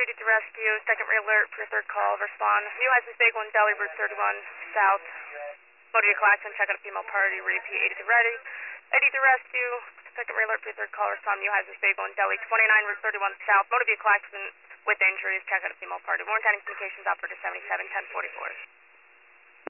280 to rescue, second alert for your third call, respond. New License Big 1, Delhi, Route 31, south. Motor vehicle accident, check out a female party, repeat 80 to ready. 80 to rescue, second alert for your third call, respond. New License Big 1, Delhi, 29, Route 31, south. Motor vehicle accident with injuries, check out a female party. Warrant Communications operator 77, 1044.